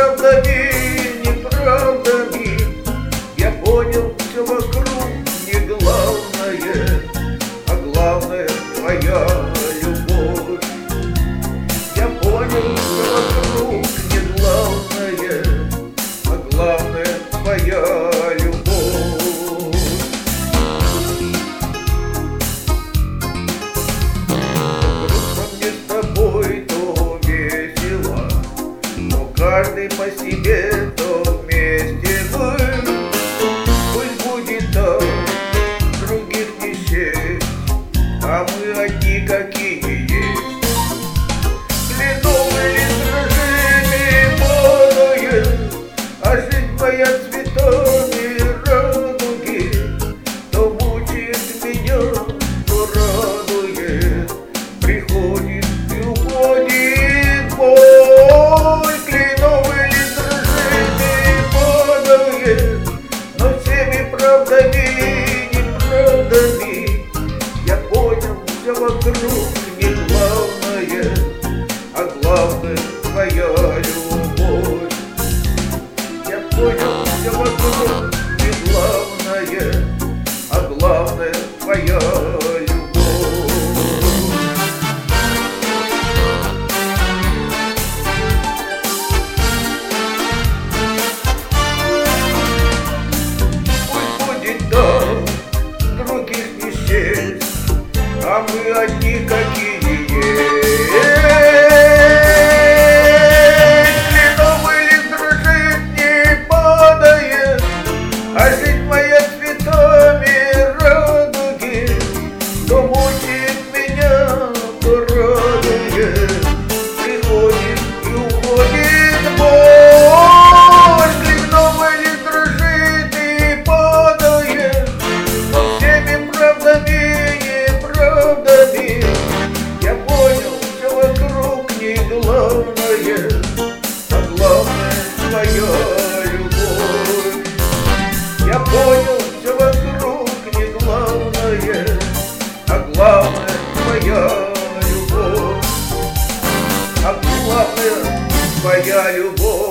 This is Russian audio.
правдами, неправдами. Я понял, все вокруг не главное, а главное твоя любовь. Я понял, все вокруг не главное, а главное твоя любовь. Грустно мне с тобой, то весело, но каждый по себе, то вместе мы. Пусть будет так, других не счесть, а мы одни какие есть. Клянусь или дрожжами падает, а жизнь моя цветами радуги. То мучает меня, то радует, приходит и уходит боль. Клянусь или дрожжами падает, но всеми правдами, неправдами. Я понял, все вокруг не главное, а главное твоя любовь. Я понял, все вокруг не главное, а главное твоя любовь. Пусть будет так, других не счесть, а мы одни какие есть. Кленовый лист дрожит, не падает, а жизнь моя цветами радуги. То мучает меня, то радует, приходит и уходит боль. Кленовый лист дрожит и падает, но всеми правдами, неправдами. Я понял, все вокруг не главное, а главное твоя любовь. Я понял, все вокруг не главное, а главное твоя любовь. А главное твоя любовь.